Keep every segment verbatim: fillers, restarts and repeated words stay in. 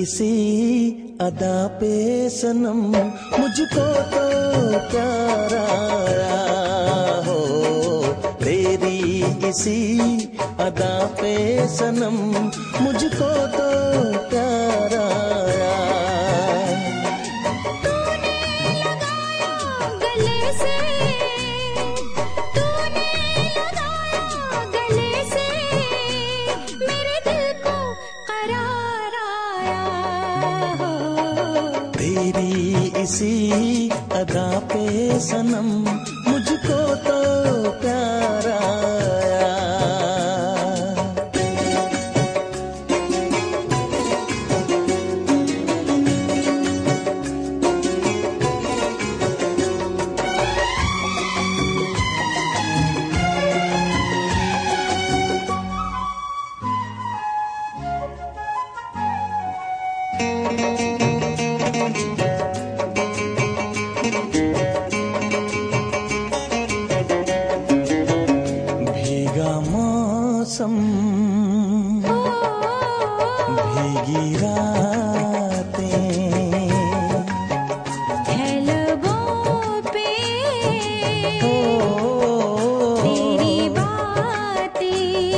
इसी अदा पे सनम मुझको तो प्यार आया हो, तेरी इसी अदा पे सनम मुझको तो प्यार आया। तेरी इसी अदा पे सनम मुझको तो प्यार आया। भीगा मौसम भीगी रातें है लबों पे तेरी बातें,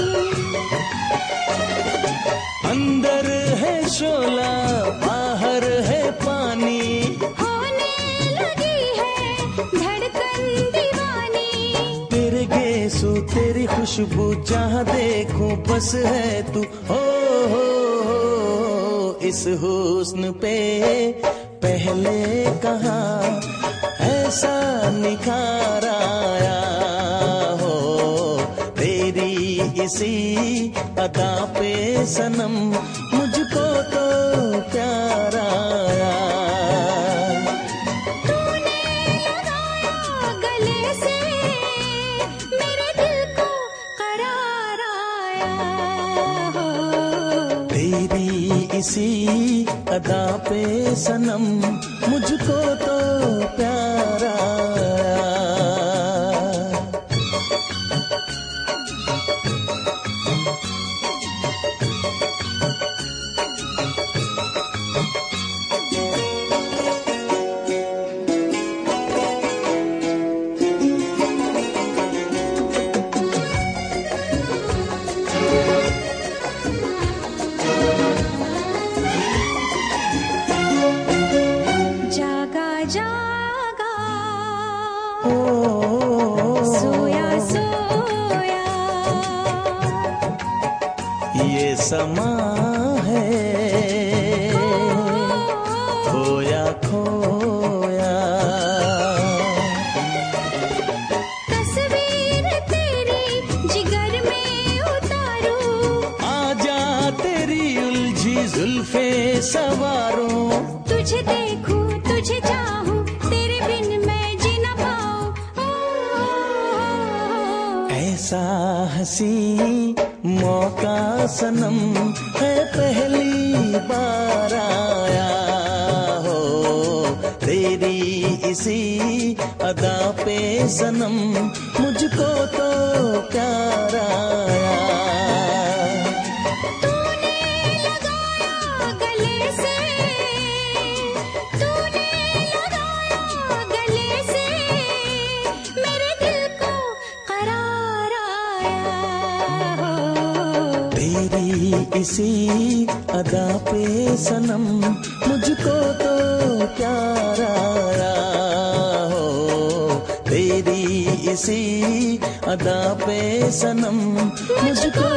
अंदर है शोला बाहर है पानी, होने लगी है धड़कन दीवानी। तेरे गेसू तेरी खुशबू जहाँ देखूं बस है तू, हो हो हो इस हुस्न पे पहले कहाँ ऐसा निखार आया हो, तेरी इसी अदा पे सनम मुझको तो प्यार आया। तूने लगाया गले से मेरे दिल को करार आया हो, तेरी इसी अदा पे सनम मुझको तो प्यार आया। जागा जागा ओ, सोया सोया, ये समा है खोया खोया, तस्वीर तेरी जिगर में उतारूं, आजा तेरी उलझी जुल्फे सवारों, तुझे देखूं तुझे चाहूं तेरे बिन मैं जी न पाऊं। ऐसा हंसी मौका सनम है पहली बार आया हो, तेरी इसी अदा पे सनम मुझको तो प्यार आया। तूने लगाया गले से तूने लगाया गले से मेरे दिल को करार आया हो, तेरी इसी अदा पे सनम मुझको तो प्यार आया हो, तेरी इसी अदा पे सनम मुझको